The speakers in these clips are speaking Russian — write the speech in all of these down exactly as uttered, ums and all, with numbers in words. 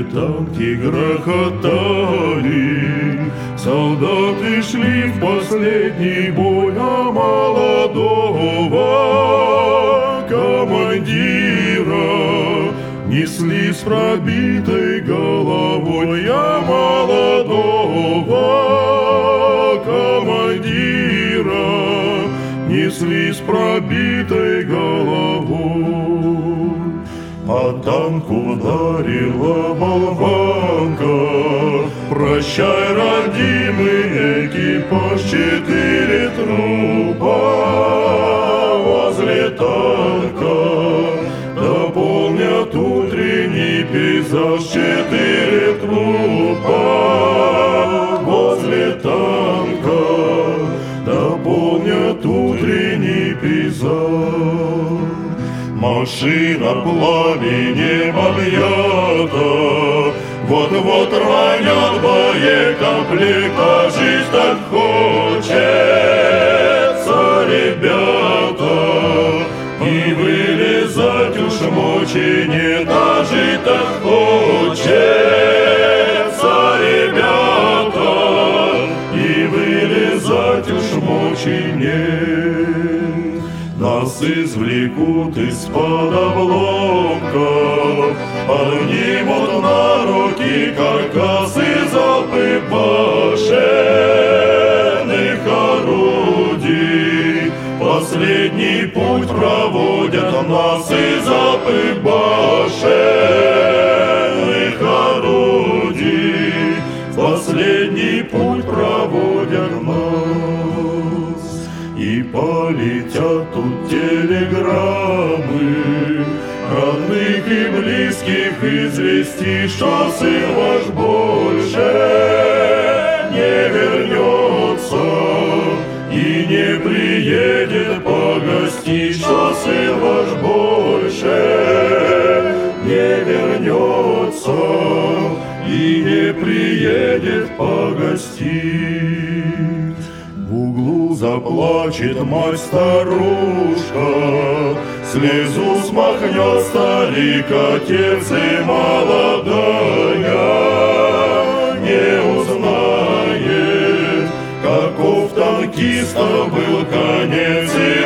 танки грохотали, солдаты шли в последний бой, а молодого командира несли с пробитой головой, а молодого командира несли с пробитой головой. По танку ударила болванка, прощай, родимый экипаж, четыре трупа возле танка дополнят утренний пейзаж, четыре трупа возле танка дополнят утренний пейзаж. Машина пламенем объята, вот-вот ранят боекомплект, а жизнь так хочется, ребята, и вылезать уж мочи нет, а жить так хочется, ребята, и вылезать уж мочи нет. Нас извлекут из-под обломков, поднимут на руки каркасы, залпы башенных орудий. Последний путь проводят нас, и залпы башенных орудий. Последний путь проводят нас. И полетят тут телеграммы родных и близких известий, что сын ваш больше не вернется и не приедет погостить, что сын ваш больше не вернется и не приедет погостить. В углу заплачет мать-старушка, слезу смахнет старик-отец, и молодая не узнает, каков танкиста был конец, и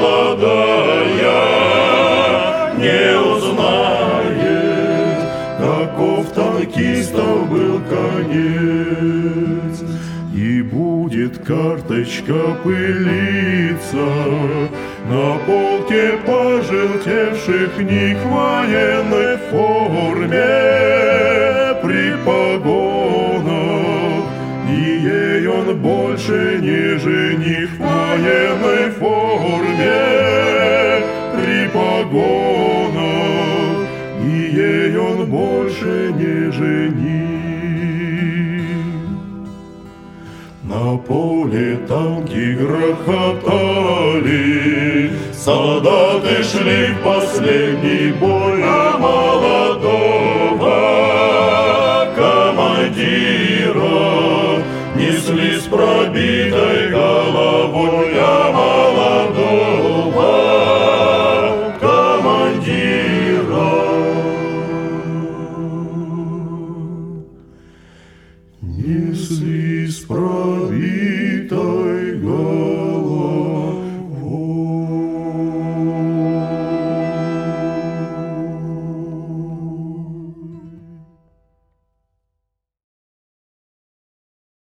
молодая не узнает, каков танкиста был конец. И будет карточка пылиться на полке пожелтевших книг в военной форме при погонах, и ей он больше не жених в военной форме при погонах, и ей он больше не жених. На поле танки грохотали, солдаты шли в последний бой, а молодого командира несли с пробитой головой, а молодого командира несли с пробитой